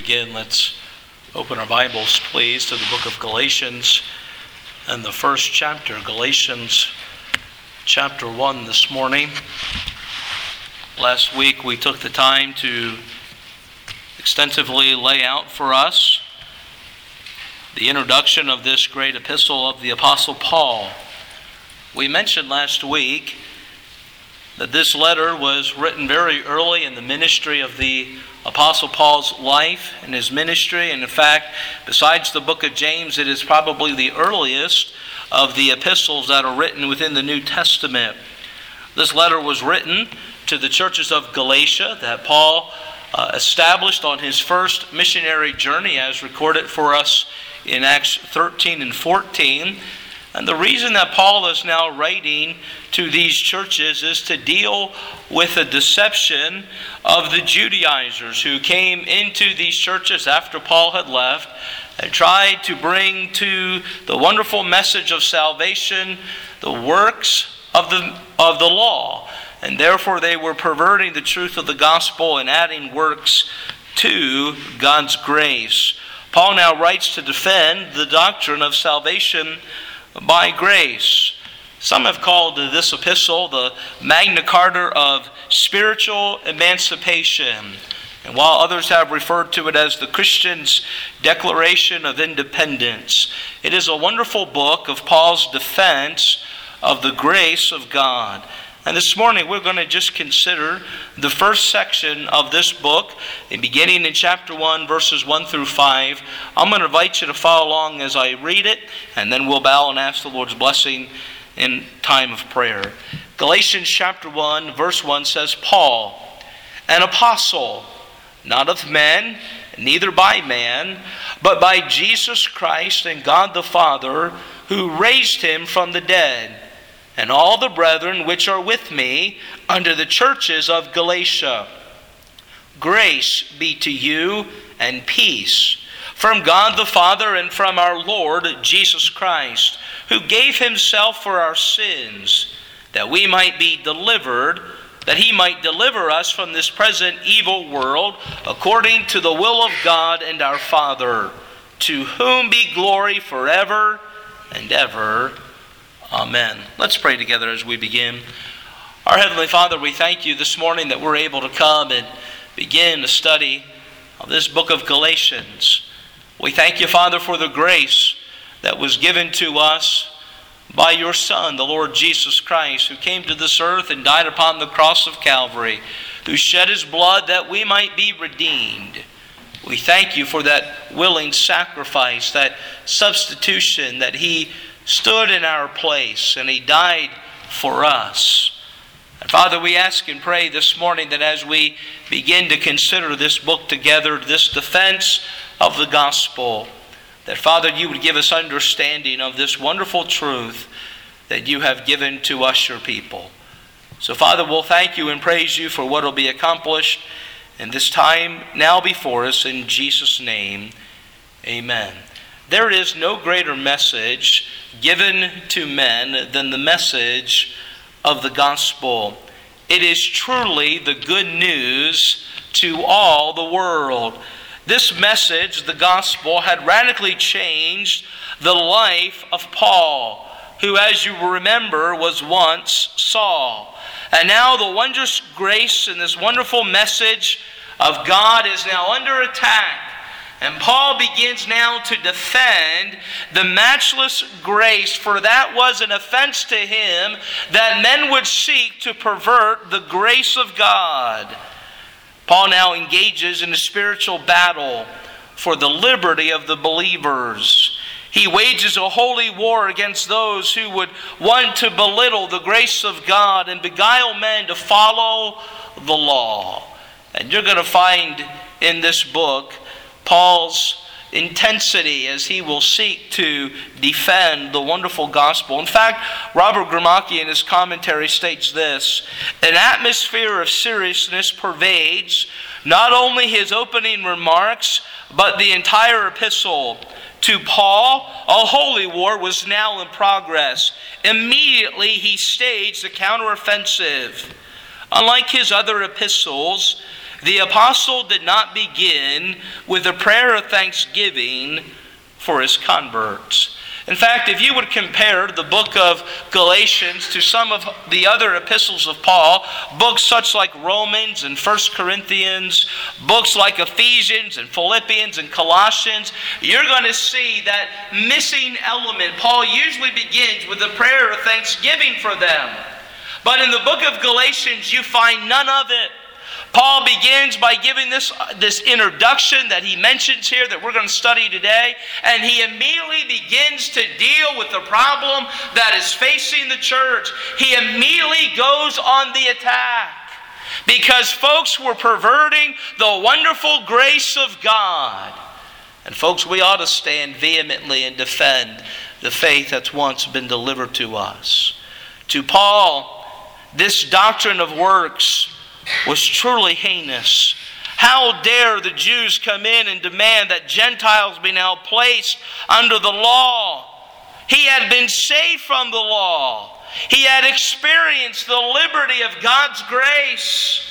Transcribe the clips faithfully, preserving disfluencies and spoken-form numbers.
begin, let's open our Bibles, please, to the book of Galatians and the first chapter, Galatians chapter one this morning. Last week we took the time to extensively lay out for us the introduction of this great epistle of the Apostle Paul. We mentioned last week that this letter was written very early in the ministry of the Apostle Paul's life and his ministry. And in fact, besides the book of James, it is probably the earliest of the epistles that are written within the New Testament. This letter was written to the churches of Galatia that Paul uh, established on his first missionary journey, as recorded for us in Acts thirteen and fourteen. And the reason that Paul is now writing to these churches is to deal with the deception of the Judaizers who came into these churches after Paul had left and tried to bring to the wonderful message of salvation the works of the, of the law. And therefore they were perverting the truth of the gospel and adding works to God's grace. Paul now writes to defend the doctrine of salvation by grace. Some have called this epistle the Magna Carta of spiritual emancipation, and while others have referred to it as the Christian's Declaration of Independence. It is a wonderful book of Paul's defense of the grace of God. And this morning we're going to just consider the first section of this book, beginning in chapter one, verses one through five. I'm going to invite you to follow along as I read it, and then we'll bow and ask the Lord's blessing in time of prayer. Galatians chapter one, verse one says, Paul, an apostle, not of men, neither by man, but by Jesus Christ and God the Father, who raised him from the dead, and all the brethren which are with me under the churches of Galatia. Grace be to you and peace from God the Father and from our Lord Jesus Christ, who gave himself for our sins, that we might be delivered, that he might deliver us from this present evil world, according to the will of God and our Father, to whom be glory forever and ever. Amen. Let's pray together as we begin. Our Heavenly Father, we thank you this morning that we're able to come and begin the study of this book of Galatians. We thank you, Father, for the grace that was given to us by your Son, the Lord Jesus Christ, who came to this earth and died upon the cross of Calvary, who shed his blood that we might be redeemed. We thank you for that willing sacrifice, that substitution, that he stood in our place and he died for us. And Father, we ask and pray this morning that as we begin to consider this book together, this defense of the gospel, that Father, you would give us understanding of this wonderful truth that you have given to us, your people. So Father, we'll thank you and praise you for what will be accomplished in this time now before us. In Jesus' name, amen. There is no greater message given to men than the message of the gospel. It is truly the good news to all the world. This message, the gospel, had radically changed the life of Paul, who, as you remember, was once Saul. And now the wondrous grace and this wonderful message of God is now under attack. And Paul begins now to defend the matchless grace, for that was an offense to him that men would seek to pervert the grace of God. Paul now engages in a spiritual battle for the liberty of the believers. He wages a holy war against those who would want to belittle the grace of God and beguile men to follow the law. And you're going to find in this book Paul's intensity as he will seek to defend the wonderful gospel. In fact, Robert Gramacki in his commentary states this: an atmosphere of seriousness pervades not only his opening remarks, but the entire epistle. To Paul, a holy war was now in progress. Immediately he staged a counteroffensive. Unlike his other epistles, the apostle did not begin with a prayer of thanksgiving for his converts. In fact, if you would compare the book of Galatians to some of the other epistles of Paul, books such like Romans and First Corinthians, books like Ephesians and Philippians and Colossians, you're going to see that missing element. Paul usually begins with a prayer of thanksgiving for them. But in the book of Galatians, you find none of it. Paul begins by giving this, this introduction that he mentions here that we're going to study today, and he immediately begins to deal with the problem that is facing the church. He immediately goes on the attack because folks were perverting the wonderful grace of God. And folks, we ought to stand vehemently and defend the faith that's once been delivered to us. To Paul, this doctrine of works was truly heinous. How dare the Jews come in and demand that Gentiles be now placed under the law? He had been saved from the law. He had experienced the liberty of God's grace.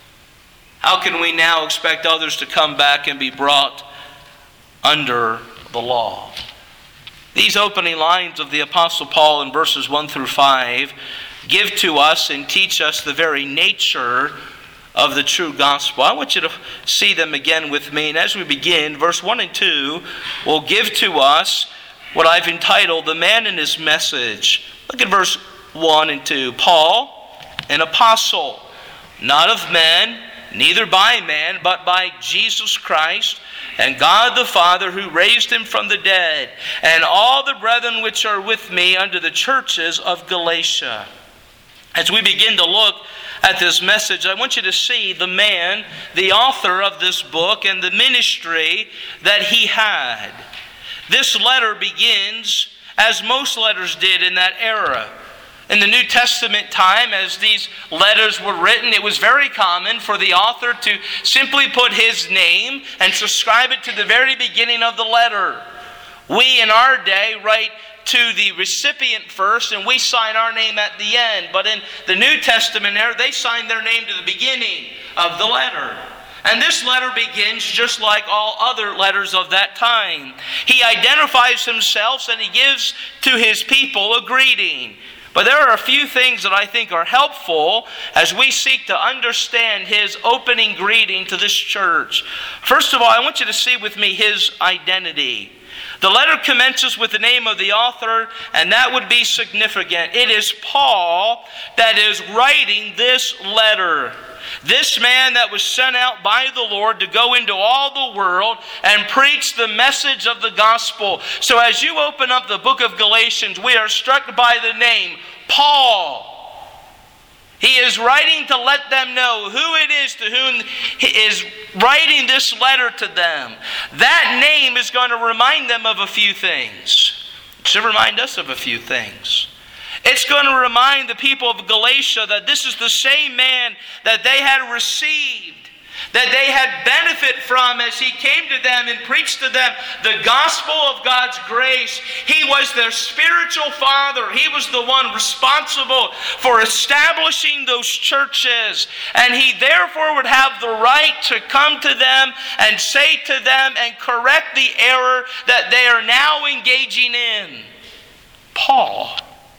How can we now expect others to come back and be brought under the law? These opening lines of the Apostle Paul in verses one through five give to us and teach us the very nature of the true gospel. I want you to see them again with me. And as we begin, verse one and two will give to us what I've entitled The Man and His Message. Look at verse one and two. Paul, an apostle, not of men, neither by man, but by Jesus Christ, and God the Father who raised him from the dead, and all the brethren which are with me unto the churches of Galatia. As we begin to look at this message, I want you to see the man, the author of this book, and the ministry that he had. This letter begins, as most letters did in that era. In the New Testament time, as these letters were written, it was very common for the author to simply put his name and subscribe it to the very beginning of the letter. We in our day write to the recipient first, and we sign our name at the end. But in the New Testament era, they sign their name to the beginning of the letter. And this letter begins just like all other letters of that time. He identifies himself and he gives to his people a greeting. But there are a few things that I think are helpful as we seek to understand his opening greeting to this church. First of all, I want you to see with me his identity. The letter commences with the name of the author, and that would be significant. It is Paul that is writing this letter. This man that was sent out by the Lord to go into all the world and preach the message of the gospel. So as you open up the book of Galatians, we are struck by the name Paul. He is writing to let them know who it is to whom he is writing this letter to them. That name is going to remind them of a few things. It should remind us of a few things. It's going to remind the people of Galatia that this is the same man that they had received, that they had benefit from as he came to them and preached to them the gospel of God's grace. He was their spiritual father. He was the one responsible for establishing those churches. And he therefore would have the right to come to them and say to them and correct the error that they are now engaging in. Paul.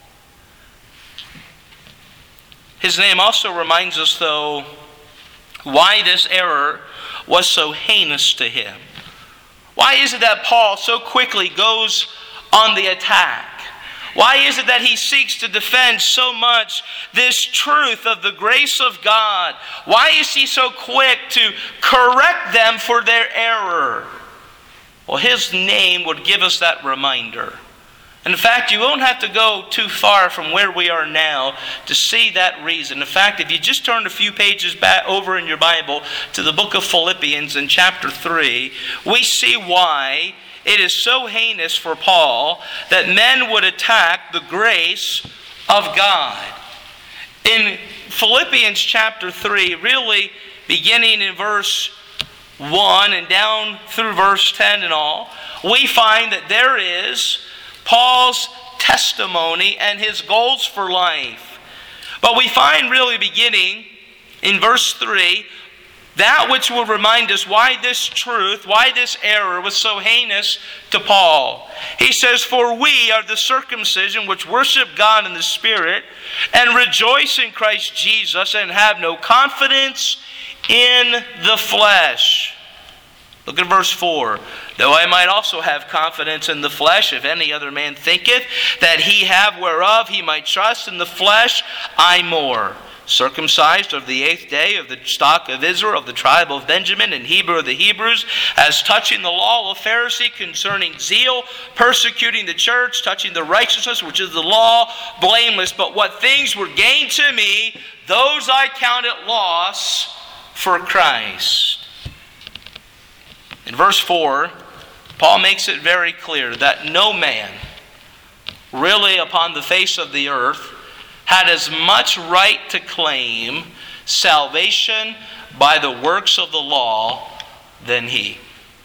His name also reminds us, though, why this error was so heinous to him. Why is it that Paul so quickly goes on the attack? Why is it that he seeks to defend so much this truth of the grace of God? Why is he so quick to correct them for their error? Well, his name would give us that reminder. In fact, you won't have to go too far from where we are now to see that reason. In fact, if you just turn a few pages back over in your Bible to the book of Philippians in chapter three, we see why it is so heinous for Paul that men would attack the grace of God. In Philippians chapter three, really beginning in verse one and down through verse ten and all, we find that there is Paul's testimony and his goals for life. But we find really beginning in verse three, That which will remind us why this truth, why this error was so heinous to Paul. He says, "For we are the circumcision which worship God in the Spirit and rejoice in Christ Jesus and have no confidence in the flesh." Look at verse four. "Though I might also have confidence in the flesh, if any other man thinketh that he have whereof he might trust in the flesh, I more. Circumcised of the eighth day, of the stock of Israel, of the tribe of Benjamin, and Hebrew of the Hebrews, as touching the law, a Pharisee, concerning zeal, persecuting the church, touching the righteousness which is the law, blameless. But what things were gained to me, those I counted loss for Christ." In verse four, Paul makes it very clear that no man really upon the face of the earth had as much right to claim salvation by the works of the law than he.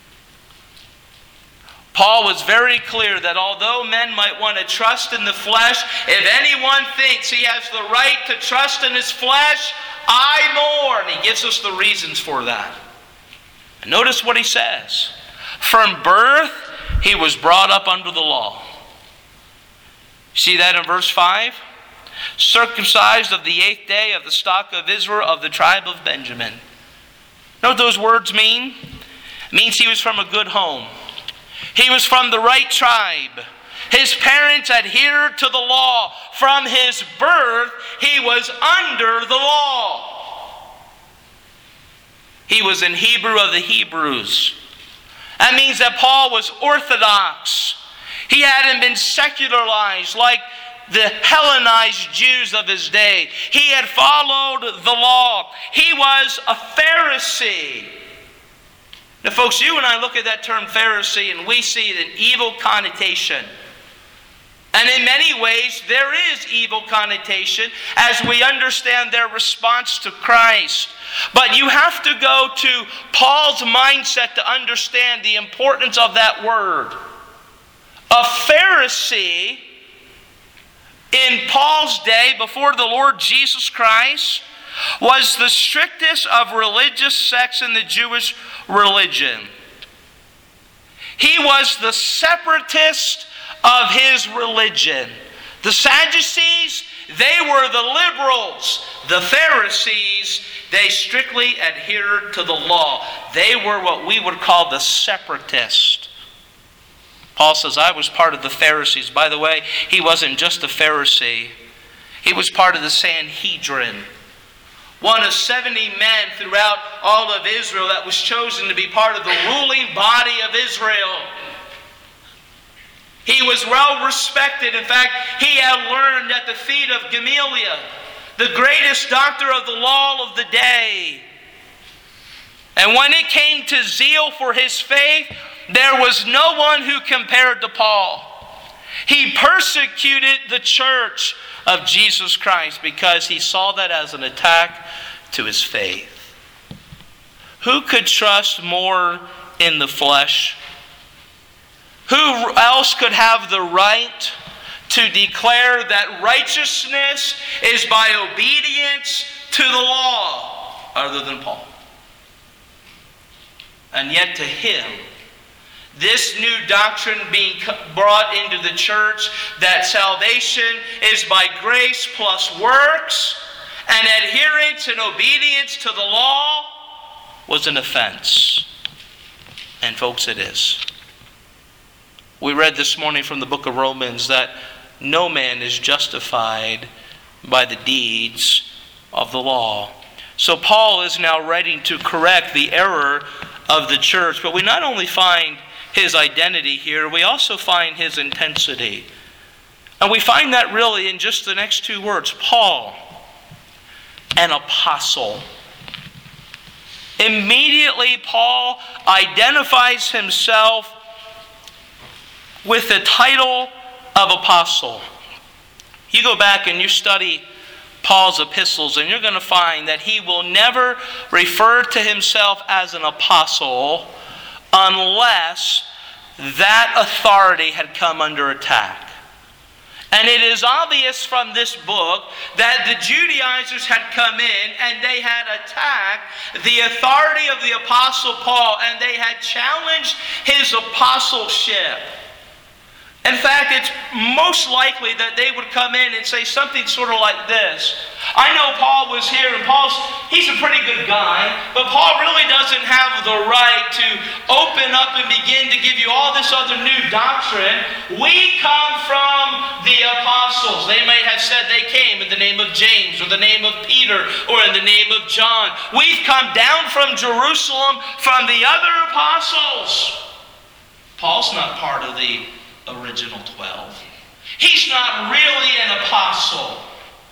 Paul was very clear that although men might want to trust in the flesh, if anyone thinks he has the right to trust in his flesh, I more. And he gives us the reasons for that. And notice what he says. From birth, he was brought up under the law. See that in verse five? Circumcised of the eighth day, of the stock of Israel, of the tribe of Benjamin. Know what those words mean? It means he was from a good home. He was from the right tribe. His parents adhered to the law. From his birth, he was under the law. He was in Hebrew of the Hebrews. That means that Paul was orthodox. He hadn't been secularized like the Hellenized Jews of his day. He had followed the law. He was a Pharisee. Now, folks, you and I look at that term Pharisee and we see an evil connotation. And in many ways, there is evil connotation as we understand their response to Christ. But you have to go to Paul's mindset to understand the importance of that word. A Pharisee in Paul's day, before the Lord Jesus Christ, was the strictest of religious sects in the Jewish religion. He was the separatist of his religion. The Sadducees, they were the liberals. The Pharisees, they strictly adhered to the law. They were what we would call the separatists. Paul says, I was part of the Pharisees. By the way, he wasn't just a Pharisee. He was part of the Sanhedrin. One of seventy men throughout all of Israel that was chosen to be part of the ruling body of Israel. He was well respected. In fact, he had learned at the feet of Gamaliel, the greatest doctor of the law of the day. And when it came to zeal for his faith, there was no one who compared to Paul. He persecuted the church of Jesus Christ because he saw that as an attack to his faith. Who could trust more in the flesh? Who else could have the right to declare that righteousness is by obedience to the law other than Paul? And yet to him, this new doctrine being brought into the church, that salvation is by grace plus works, and adherence and obedience to the law, was an offense. And folks, it is. We read this morning from the book of Romans that no man is justified by the deeds of the law. So Paul is now writing to correct the error of the church, but we not only find his identity here, we also find his intensity. And we find that really in just the next two words. Paul, an apostle. Immediately, Paul identifies himself with the title of apostle. You go back and you study Paul's epistles, and you're going to find that he will never refer to himself as an apostle unless that authority had come under attack. And it is obvious from this book that the Judaizers had come in and they had attacked the authority of the Apostle Paul, and they had challenged his apostleship. In fact, it's most likely that they would come in and say something sort of like this. I know Paul was here, and Paul's, he's a pretty good guy, but Paul really doesn't have the right to open up and begin to give you all this other new doctrine. We come from the apostles. They may have said they came in the name of James, or the name of Peter, or in the name of John. We've come down from Jerusalem from the other apostles. Paul's not part of the original twelve. He's not really an apostle.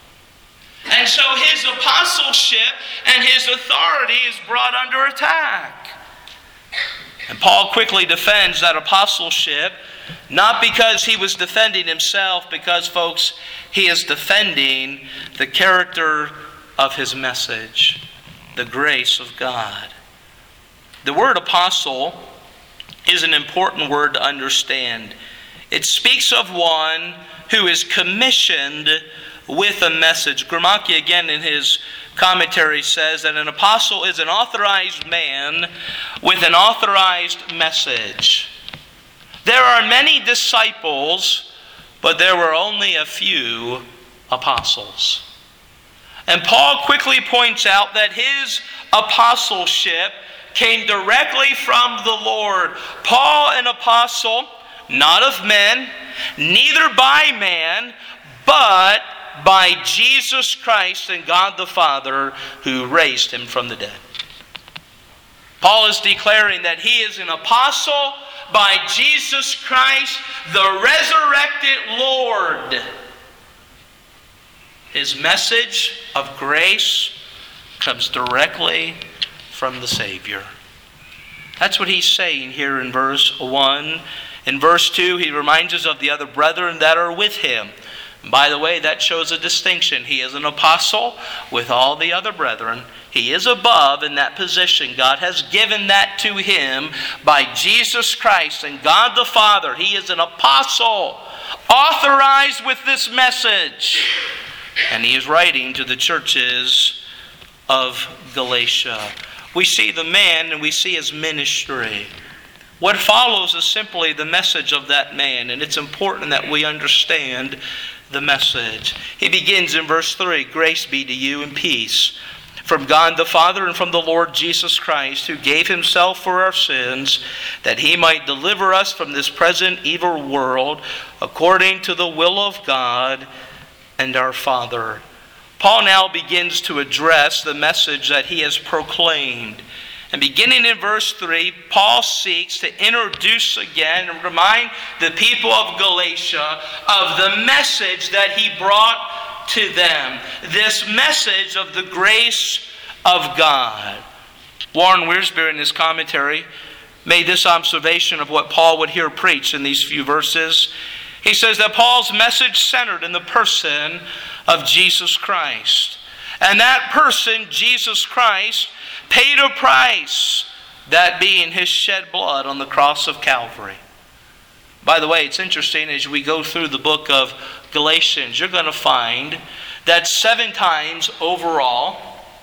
And so his apostleship and his authority is brought under attack. And Paul quickly defends that apostleship, not because he was defending himself, because, folks, he is defending the character of his message, the grace of God. The word apostle is an important word to understand. It speaks of one who is commissioned with a message. Grimaldi, again, in his commentary, says that an apostle is an authorized man with an authorized message. There are many disciples, but there were only a few apostles. And Paul quickly points out that his apostleship came directly from the Lord. Paul, an apostle, not of men, neither by man, but by Jesus Christ and God the Father, who raised him from the dead. Paul is declaring that he is an apostle by Jesus Christ, the resurrected Lord. His message of grace comes directly from the Savior. That's what he's saying here in verse one. In verse two, he reminds us of the other brethren that are with him. And by the way, that shows a distinction. He is an apostle with all the other brethren. He is above in that position. God has given that to him by Jesus Christ and God the Father. He is an apostle, authorized with this message. And he is writing to the churches of Galatia. We see the man and we see his ministry. What follows is simply the message of that man, and it's important that we understand the message. He begins in verse three, "Grace be to you and peace from God the Father and from the Lord Jesus Christ, who gave himself for our sins, that he might deliver us from this present evil world, according to the will of God and our Father." Paul now begins to address the message that he has proclaimed. And beginning in verse three, Paul seeks to introduce again and remind the people of Galatia of the message that he brought to them. This message of the grace of God. Warren Wiersbe, in his commentary, made this observation of what Paul would hear preached in these few verses. He says that Paul's message centered in the person of Jesus Christ. And that person, Jesus Christ, paid a price, that being his shed blood on the cross of Calvary. By the way, it's interesting, as we go through the book of Galatians, you're going to find that seven times overall,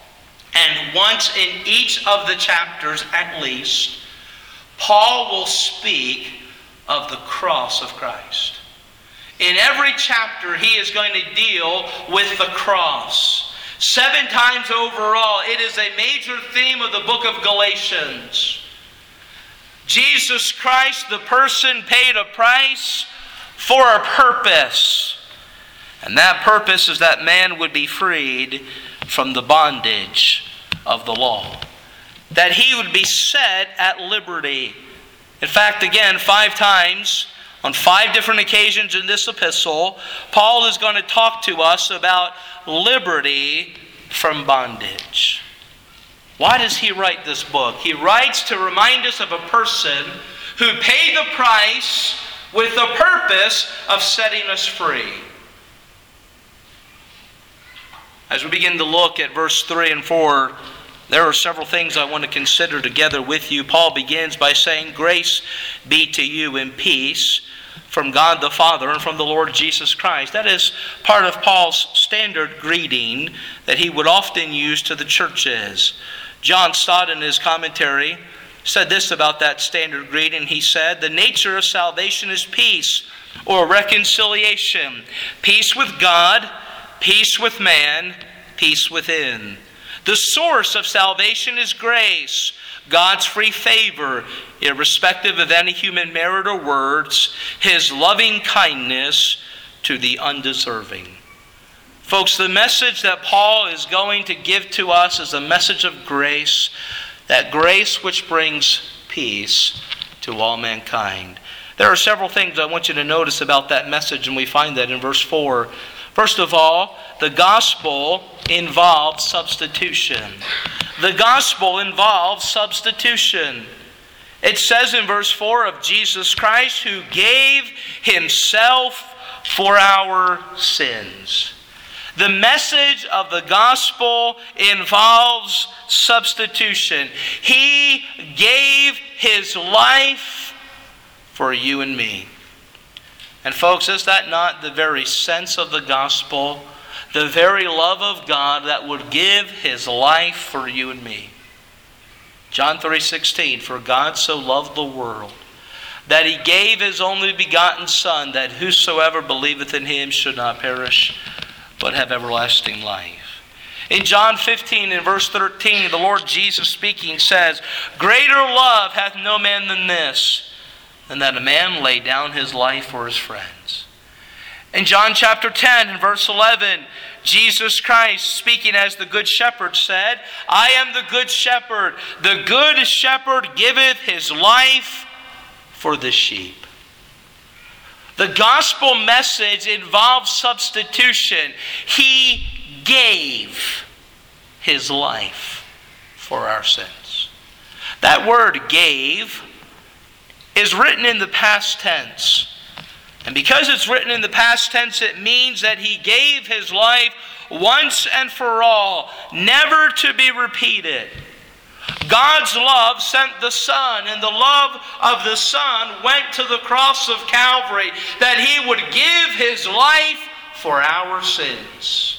and once in each of the chapters at least, Paul will speak of the cross of Christ. In every chapter, he is going to deal with the cross. Seven times overall, it is a major theme of the book of Galatians. Jesus Christ, the person, paid a price for a purpose. And that purpose is that man would be freed from the bondage of the law. That he would be set at liberty. In fact, again, five times, on five different occasions in this epistle, Paul is going to talk to us about liberty from bondage. Why does he write this book? He writes to remind us of a person who paid the price with the purpose of setting us free. As we begin to look at verse three and four, there are several things I want to consider together with you. Paul begins by saying, "Grace be to you and peace from God the Father and from the Lord Jesus Christ. That is part of Paul's standard greeting that he would often use to the churches. John Stott, in his commentary, said this about that standard greeting. He said, "The nature of salvation is peace or reconciliation. Peace with God, peace with man, peace within. The source of salvation is grace, God's free favor, irrespective of any human merit or words, His loving kindness to the undeserving." Folks, the message that Paul is going to give to us is a message of grace, that grace which brings peace to all mankind. There are several things I want you to notice about that message, and we find that in verse four. First of all, the gospel involves substitution. The gospel involves substitution. It says in verse four of Jesus Christ, who gave Himself for our sins. The message of the gospel involves substitution. He gave His life for you and me. And folks, is that not the very sense of the gospel? The very love of God that would give His life for you and me. John three sixteen, "For God so loved the world, that He gave His only begotten Son, that whosoever believeth in Him should not perish, but have everlasting life." In John fifteen, in verse thirteen, the Lord Jesus speaking says, "Greater love hath no man than this, than that a man lay down his life for his friends." In John chapter ten, in verse eleven, Jesus Christ, speaking as the Good Shepherd, said, "I am the Good Shepherd. The Good Shepherd giveth His life for the sheep." The gospel message involves substitution. He gave His life for our sins. That word "gave" is written in the past tense. And because it's written in the past tense, it means that He gave His life once and for all, never to be repeated. God's love sent the Son, and the love of the Son went to the cross of Calvary, that He would give His life for our sins.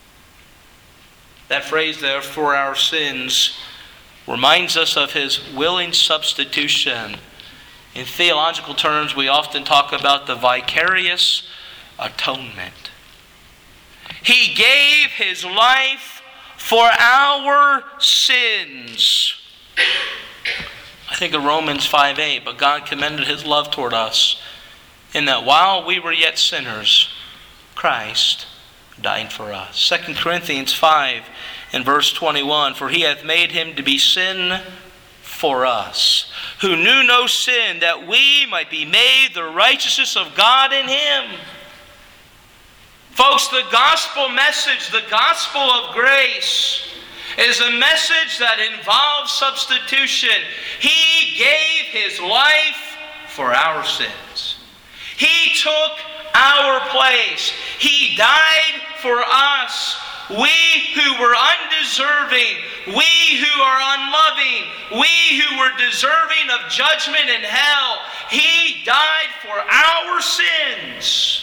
That phrase there, "for our sins," reminds us of His willing substitution. In theological terms, we often talk about the vicarious atonement. He gave His life for our sins. I think of Romans five eight, "But God commended His love toward us, in that while we were yet sinners, Christ died for us." Second Corinthians five, in verse twenty-one, "For He hath made Him to be sin for us, who knew no sin, that we might be made the righteousness of God in Him." Folks, the gospel message, the gospel of grace, is a message that involves substitution. He gave His life for our sins. He took our place. He died for us. We who were undeserving, we who are unloving, we who were deserving of judgment in hell, He died for our sins.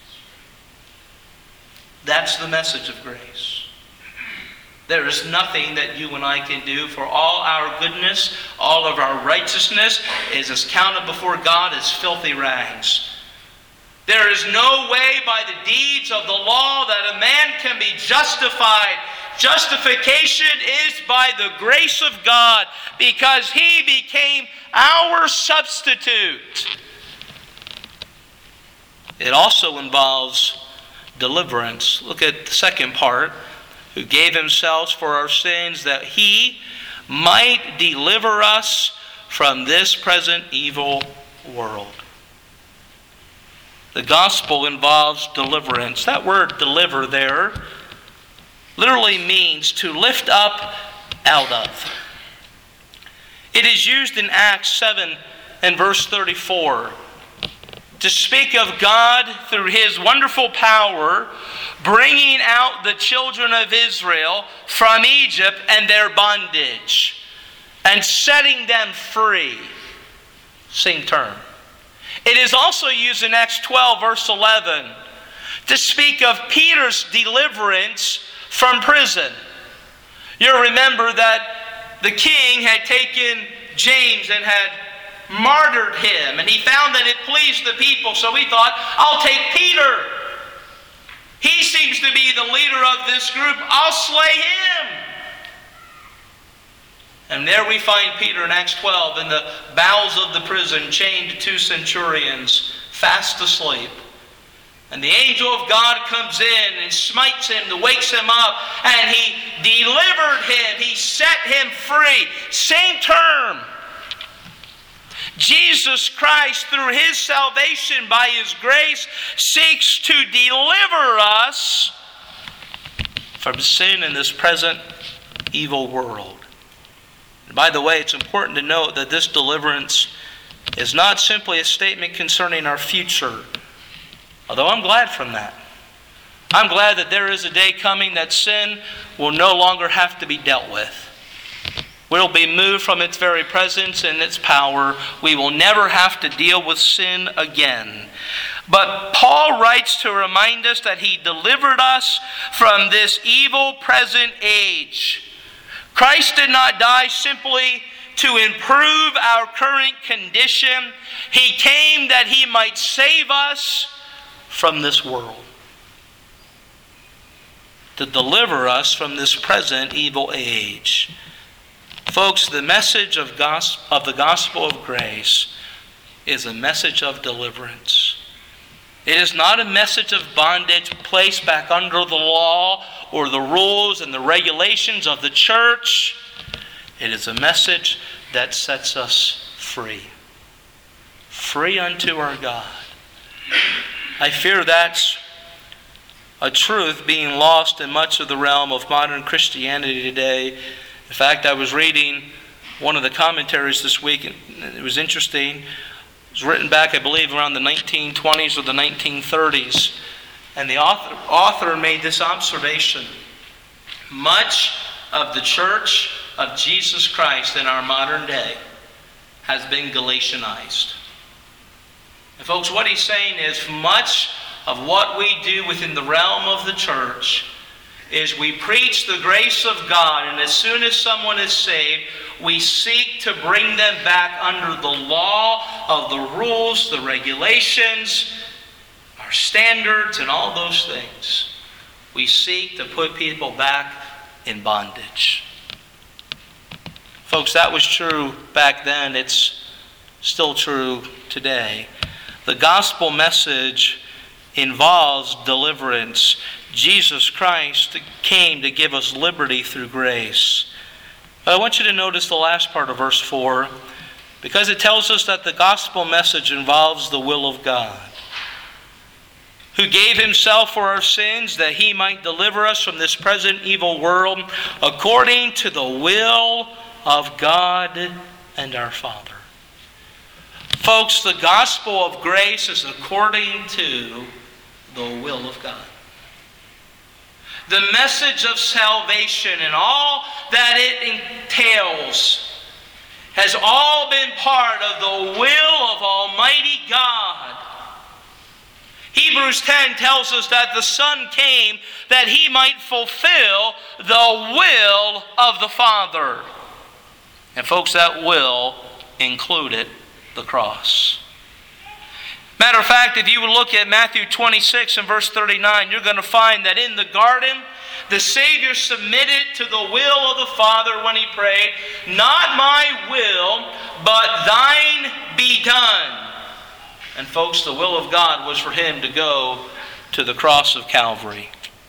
That's the message of grace. There is nothing that you and I can do, for all our goodness, all of our righteousness is as counted before God as filthy rags. There is no way by the deeds of the law that a man can be justified. Justification is by the grace of God, because He became our substitute. It also involves deliverance. Look at the second part. Who gave Himself for our sins, that He might deliver us from this present evil world. The gospel involves deliverance. That word "deliver" there literally means to lift up out of. It is used in Acts seven and verse thirty-four to speak of God through His wonderful power bringing out the children of Israel from Egypt and their bondage and setting them free. Same term. It is also used in Acts twelve, verse eleven, to speak of Peter's deliverance from prison. You'll remember that the king had taken James and had martyred him, and he found that it pleased the people, so he thought, I'll take Peter. He seems to be the leader of this group. I'll slay him. And there we find Peter in Acts twelve in the bowels of the prison, chained to two centurions, fast asleep. And the angel of God comes in and smites him, wakes him up, and he delivered him. He set him free. Same term. Jesus Christ, through His salvation by His grace, seeks to deliver us from sin in this present evil world. And by the way, it's important to note that this deliverance is not simply a statement concerning our future, although I'm glad from that. I'm glad that there is a day coming that sin will no longer have to be dealt with. We'll be moved from its very presence and its power. We will never have to deal with sin again. But Paul writes to remind us that He delivered us from this evil present age. Christ did not die simply to improve our current condition. He came that He might save us from this world, to deliver us from this present evil age. Folks, the message of, gos- of the gospel of grace is a message of deliverance. It is not a message of bondage placed back under the law or the rules and the regulations of the church. It is a message that sets us free. Free unto our God. I fear that's a truth being lost in much of the realm of modern Christianity today. In fact, I was reading one of the commentaries this week, and it was interesting. It was written back, I believe, around the nineteen twenties or the nineteen thirties. And the author, author made this observation. Much of the church of Jesus Christ in our modern day has been Galatianized. And folks, what he's saying is much of what we do within the realm of the church is we preach the grace of God, and as soon as someone is saved, we seek to bring them back under the law of the rules, the regulations, our standards, and all those things. We seek to put people back in bondage. Folks, that was true back then. It's still true today. The gospel message involves deliverance. Jesus Christ came to give us liberty through grace. But I want you to notice the last part of verse four, because it tells us that the gospel message involves the will of God, who gave Himself for our sins that He might deliver us from this present evil world according to the will of God and our Father. Folks, the gospel of grace is according to the will of God. The message of salvation and all that it entails has all been part of the will of Almighty God. Hebrews ten tells us that the Son came that He might fulfill the will of the Father. And folks, that will included the cross. Matter of fact, if you would look at Matthew twenty-six and verse thirty-nine, you're going to find that in the garden, the Savior submitted to the will of the Father when He prayed, "Not my will, but thine be done." And folks, the will of God was for Him to go to the cross of Calvary.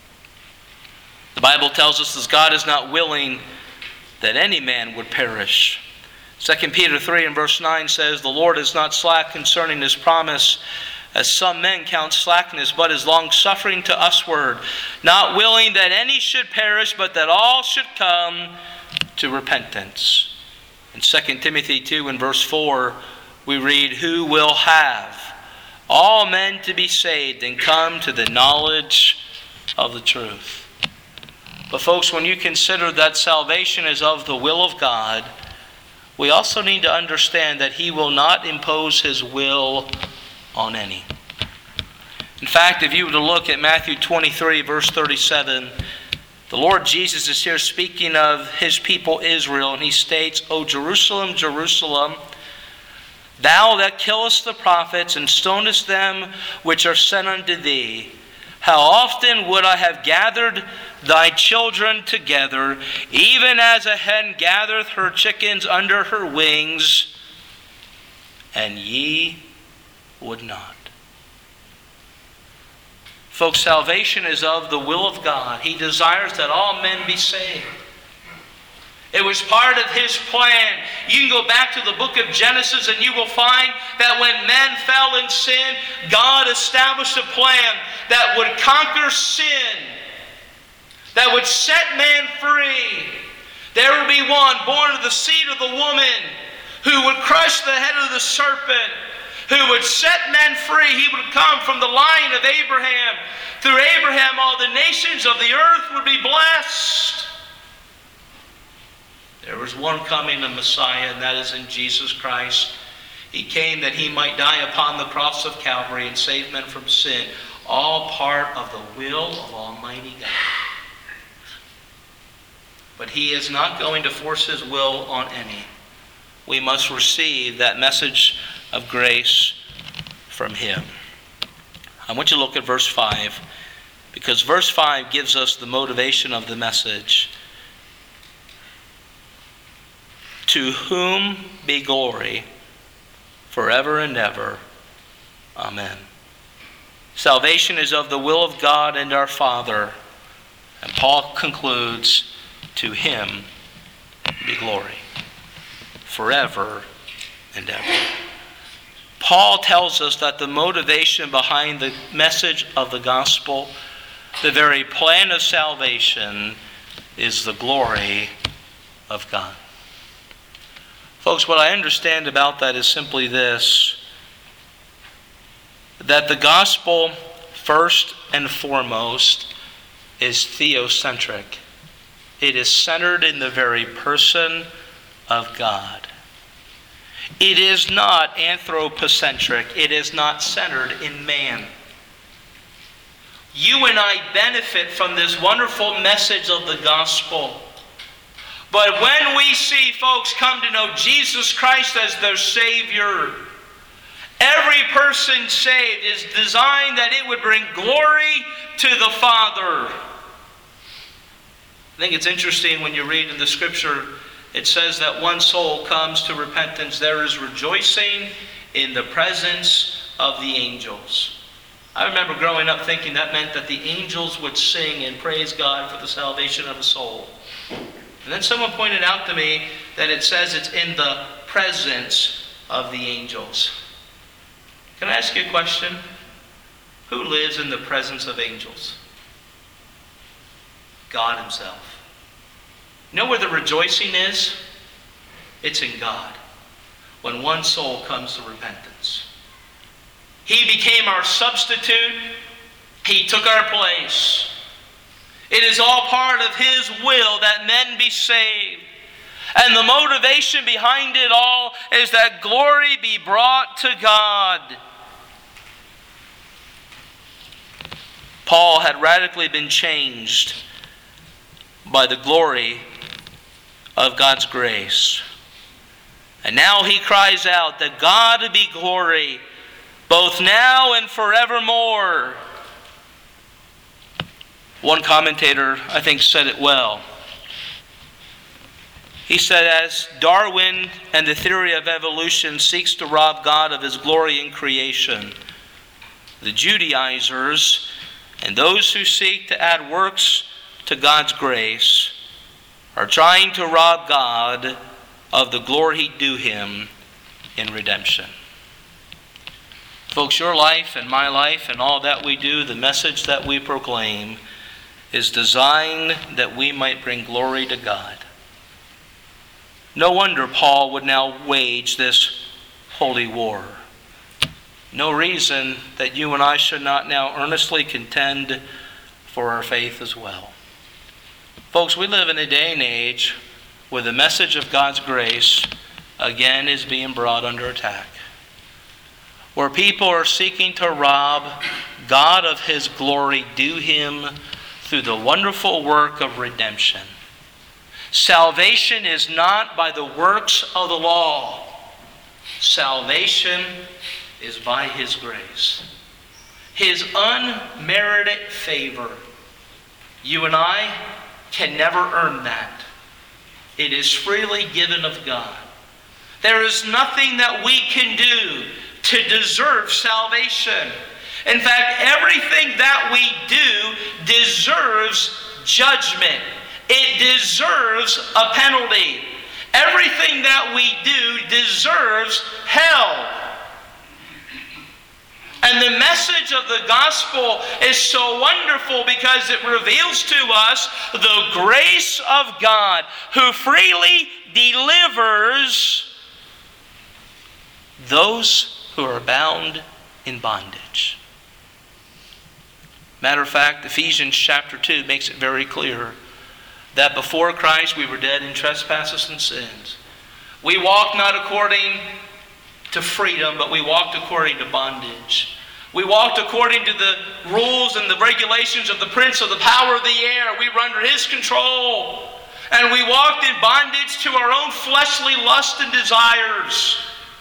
The Bible tells us that God is not willing that any man would perish. Second Peter three and verse nine says, "The Lord is not slack concerning His promise, as some men count slackness, but is long-suffering to usward, not willing that any should perish, but that all should come to repentance." In Second Timothy two and verse four, we read, "Who will have all men to be saved and come to the knowledge of the truth." But folks, when you consider that salvation is of the will of God, we also need to understand that He will not impose His will on any. In fact, if you were to look at Matthew twenty-three, verse thirty-seven, the Lord Jesus is here speaking of his people Israel, and he states, O Jerusalem, Jerusalem, thou that killest the prophets and stonest them which are sent unto thee, how often would I have gathered thy children together, even as a hen gathereth her chickens under her wings, and ye would not. Folks, salvation is of the will of God. He desires that all men be saved. It was part of his plan. You can go back to the book of Genesis and you will find that when men fell in sin, God established a plan that would conquer sin, that would set man free. There would be one born of the seed of the woman who would crush the head of the serpent, who would set men free. He would come from the line of Abraham. Through Abraham, all the nations of the earth would be blessed. There was one coming, the Messiah, and that is in Jesus Christ. He came that he might die upon the cross of Calvary and save men from sin. All part of the will of Almighty God. But he is not going to force his will on any. We must receive that message of grace from him. I want you to look at verse five, because verse five gives us the motivation of the message. To whom be glory forever and ever. Amen. Salvation is of the will of God and our Father. And Paul concludes, to him be glory forever and ever. Paul tells us that the motivation behind the message of the gospel, the very plan of salvation, is the glory of God. Folks, what I understand about that is simply this, that the gospel, first and foremost, is theocentric. It is centered in the very person of God. It is not anthropocentric. It is not centered in man. You and I benefit from this wonderful message of the gospel. But when we see folks come to know Jesus Christ as their Savior, every person saved is designed that it would bring glory to the Father. I think it's interesting when you read in the Scripture, it says that one soul comes to repentance, there is rejoicing in the presence of the angels. I remember growing up thinking that meant that the angels would sing and praise God for the salvation of a soul. And then someone pointed out to me that it says it's in the presence of the angels. Can I ask you a question? Who lives in the presence of angels? God himself. You know where the rejoicing is? It's in God. When one soul comes to repentance. He became our substitute. He took our place. It is all part of his will that men be saved. And the motivation behind it all is that glory be brought to God. Paul had radically been changed by the glory of God's grace. And now he cries out that God be glory, both now and forevermore. One commentator, I think, said it well. He said, as Darwin and the theory of evolution seeks to rob God of his glory in creation, the Judaizers and those who seek to add works to God's grace are trying to rob God of the glory due him in redemption. Folks, your life and my life and all that we do, the message that we proclaim, is designed that we might bring glory to God. No wonder Paul would now wage this holy war. No reason that you and I should not now earnestly contend for our faith as well. Folks, we live in a day and age where the message of God's grace again is being brought under attack. where people are seeking to rob God of His glory due Him through the wonderful work of redemption. Salvation is not by the works of the law. Salvation is by His grace. His unmerited favor. You and I can never earn that. It is freely given of God. There is nothing that we can do to deserve salvation. In fact, everything that we do deserves judgment. It deserves a penalty. Everything that we do deserves hell. And the message of the gospel is so wonderful because it reveals to us the grace of God who freely delivers those who are bound in bondage. Matter of fact, Ephesians chapter two makes it very clear that before Christ we were dead in trespasses and sins. We walked not according to freedom, but we walked according to bondage. We walked according to the rules and the regulations of the prince of the power of the air. We were under his control. And we walked in bondage to our own fleshly lust and desires.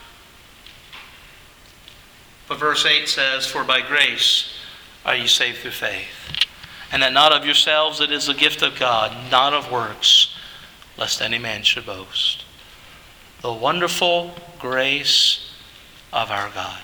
But verse eight says, "For by grace are you saved through faith. And that not of yourselves, it is a gift of God, not of works, lest any man should boast." The wonderful grace of our God.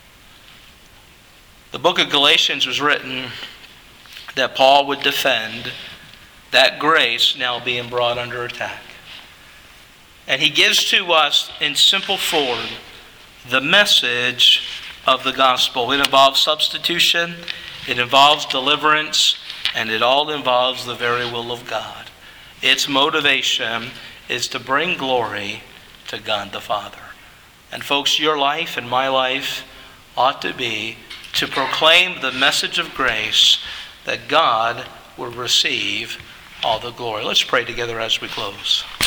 The book of Galatians was written that Paul would defend that grace now being brought under attack. And he gives to us in simple form the message of the gospel. It involves substitution, it involves deliverance, and it all involves the very will of God. Its motivation is to bring glory to God the Father. And folks, your life and my life ought to be to proclaim the message of grace that God will receive all the glory. Let's pray together as we close.